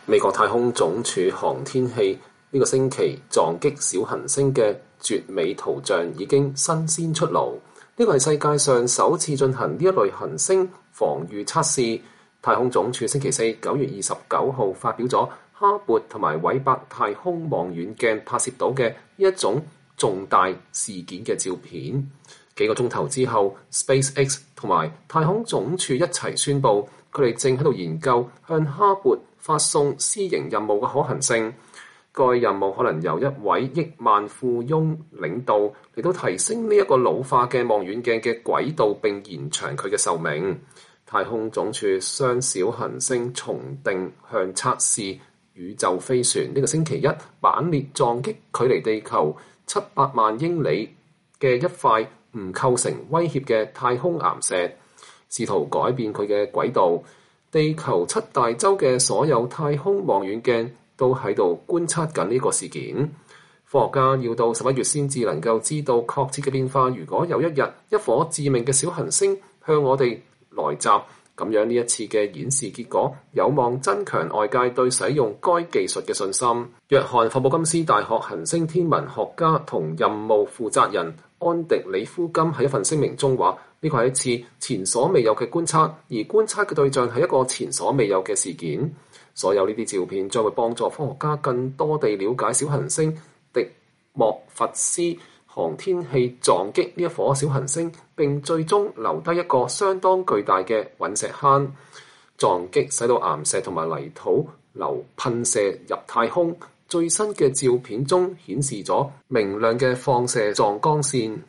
美國太空總署航天器呢個星期撞擊小行星嘅絕美圖像已經新鮮出爐。呢個係世界上首次進行呢一類行星防禦測試。太空總署星期四9月29號發表咗哈勃同埋韋伯太空望遠鏡拍攝到嘅一種重大事件嘅照片。幾個鐘頭之後 ，SpaceX 同埋太空總署一齊宣布，佢哋正喺度研究向哈勃發送私營任務嘅可行性。該任務可能由一位億萬富翁領導，嚟到提升呢一個老化嘅望遠鏡嘅軌道並延長佢嘅壽命。太空總署雙小行星重定向測試宇宙飛船呢個星期一猛烈撞擊距離地球700萬英里嘅一塊唔構成威脅嘅太空岩石，試圖改變佢嘅軌道。地球7大洲嘅所有太空望遠鏡都喺度觀察緊呢個事件。科學家要到11月先至能夠知道確切嘅變化。如果有一日一顆致命嘅小行星向我哋來襲，咁樣呢一次嘅演示結果有望增強外界對使用該技術嘅信心。約翰霍普金斯大學行星天文學家同任務負責人安迪里夫金喺一份聲明中話：呢個係一次前所未有嘅觀察，而觀察嘅對象係一個前所未有嘅事件。所有呢啲照片將會幫助科學家更多地了解小行星迪莫佛斯航天器撞擊呢一顆小行星，並最終留低一個相當巨大嘅隕石坑。撞擊使到岩石同埋泥土流噴射入太空。最新嘅照片中顯示咗明亮嘅放射狀光線。